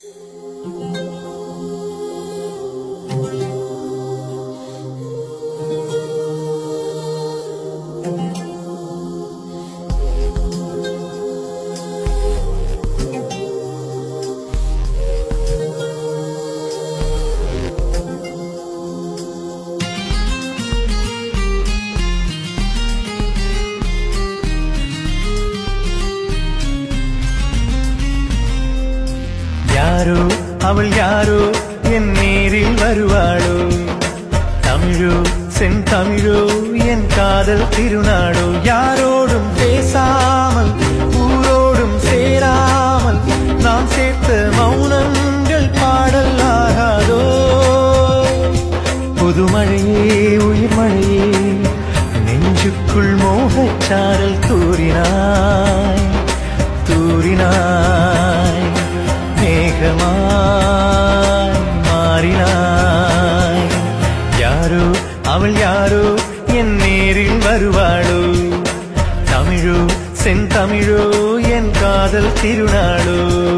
யாரோ அவள் யாரோ என் நேரில் வருவாளோ, தமிழோ செந்தமிழோ என் காதல் திருநாடோ. யாரோடும் பேசாமல் ஊரோடும் சேராமல் நாம் சேர்த்த மௌனங்கள் பாடல் ஆகாதோ. புதுமழையே உயிர் மழையே நெஞ்சுக்குள் மோகச்சாரல் தூறினாய் தூறினாய், மேகமாய் மாறினாய். யாரோ அவள் யாரோ என் நேரில் வருவாளோ, தமிழோ செந்தமிழோ என் காதல் திருநாளோ.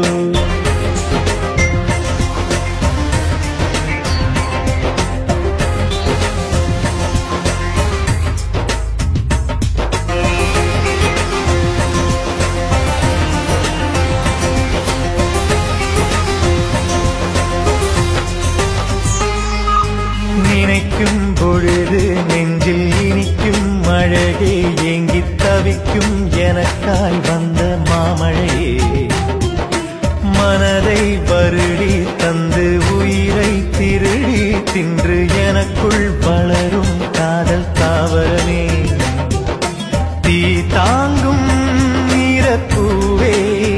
நினைக்கும் பொழுது நெஞ்சில் இனிக்கும் அழகே, ஏங்கித் தவிக்கும் எனக்காய் வந்த மாமழையே. மனதை வருடி தந்து உயிரை திருடி தின்று எனக்குள் வளரும் காதல் தாவரமே. தீ தாங்கும் நீரப்பூவே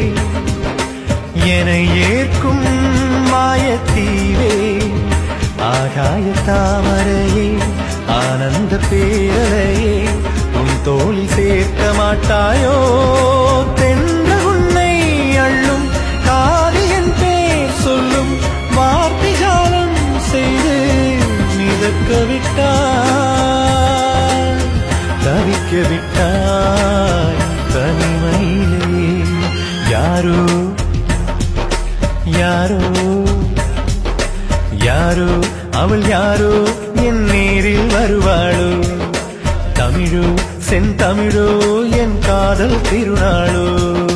என ஏற்கும் மாயத்தீவே. ஆகாய தாமரையே ஆனந்த பேரலையே உன் தோளில் சேர்க்க மாட்டாயோ. தென்ற உன்னை அள்ளும் காதியன் பேர் சொல்லும் வார்த்தை ஜாலம் செய்து மிதக்க விட்டாய் தவிக்க விட்டாய் தனிமையிலே. யாரோ யாரோ யாரோ அவள் யாரோ என் நேரில் வருவாளோ, தமிழோ செந்தமிழோ என் காதல் திருநாளோ.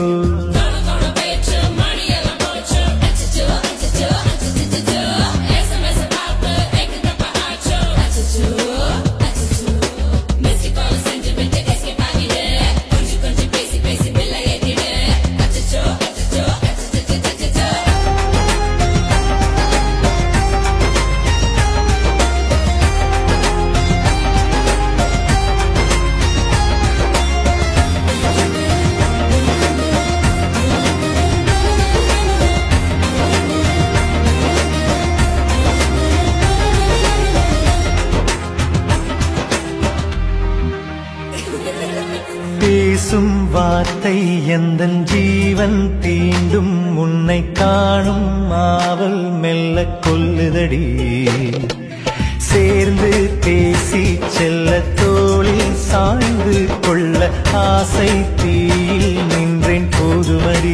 பேசும் வார்த்தை எந்தன் ஜீவன் தீண்டும், உன்னை காணும் ஆவல் மெல்ல கொல்லுதடி. சேர்ந்து பேசி செல்ல தோளில் சாய்ந்து கொள்ள ஆசை தீயில் நின்றேன் போதுமடி.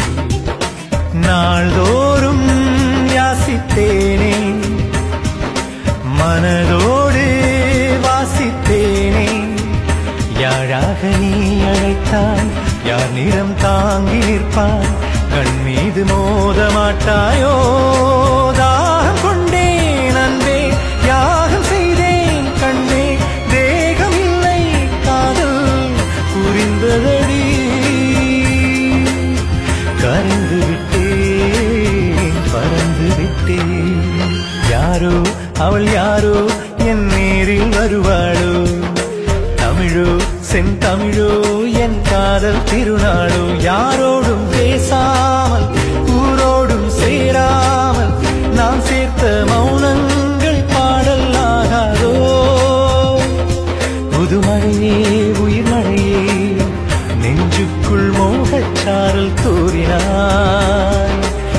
நாள்தோறும் யாசித்தேனே மனதோடு வாசித்தேனே. யாழாக நீ அழைத்தாய் யார் நிறம் தாங்கி நிற்பாய், கண் மீது மோத மாட்டாயோ. தாகம் கொண்டேன் அன்பே யாகம் செய்தேன் கண்ணே, தேகம் இல்லை காதல் புரிந்ததடி. கரைந்து விட்டேன் பறந்து விட்டேன். யாரோ அவள் யாரோ என் நேரில் வருவாளோ, தமிழோ செந்தமிழோ என் காதல் திருநாளோ. யாரோடும் பேசாமல் ஊரோடும் சேராமல் நாம் சேர்த்த மௌனங்கள் பாடல் ஆகாதோ. புதுமழையே உயிர் மழையே நெஞ்சுக்குள் மோகச்சாரல் தூறினாய்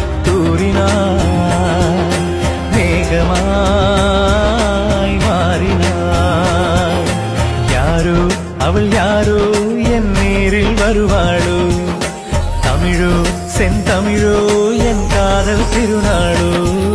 தூறினாய், மேகமாய் மாறினாய். யாரோ அவள் யாரோ என் நேரில் வருவாளோ, காதல் திருநாளோ